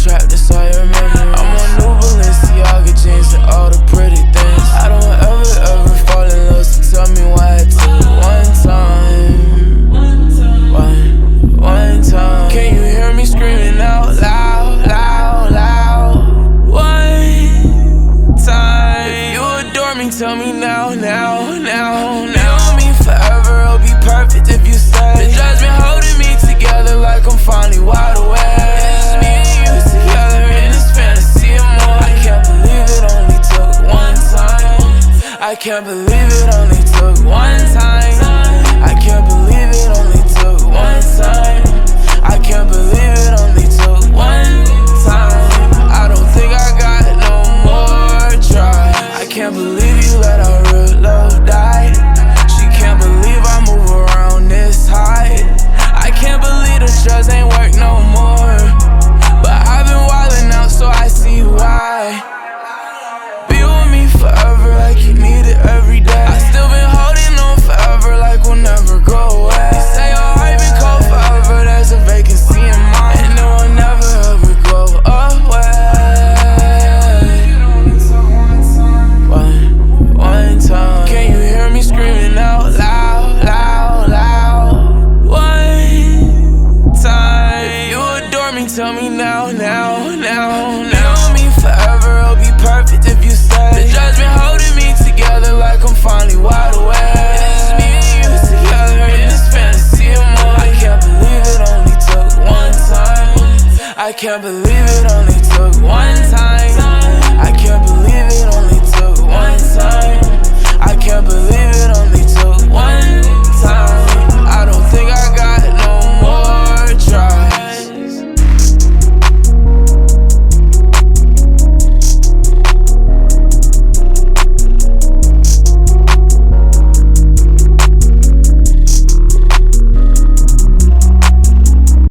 trapped inside your memory. I'm on new Balenciaga jeans and all the pretty things. I don't ever fall in love, so tell me why it took one time. One time. Can you hear me screaming out loud, loud, loud? One time. You adore me, tell me now, now, now, now. Me forever, it'll be perfect if you stay. The judge been holding me together like I'm finally wide awake. It's me and you together in this fantasy of more. I can't believe it only took one time. I can't believe it only took one time. I can't believe it only took one time. I can't believe it only took one time. I don't think I got no more try. I can't believe you let our real love die. She can't believe I move around this high. I can't believe the drugs ain't work no more. But I've been wildin' out, so I see why. Be with me forever like you need it every day. I still been holding on forever like we'll never go away. You say your heart been cold forever, there's a vacancy in mine, and it will never ever go away. One time. Can you hear me screaming out loud, loud, loud? One time. You adore me, tell me now, now, now, now. Me forever, it'll be perfect if you stay. The judge been holding me together like I'm finally wide awake. It's me and you together in this fantasy of more. I can't believe it only took one time. I can't believe it only took one time. I can't believe it only took one time. I can't believe it only took one time.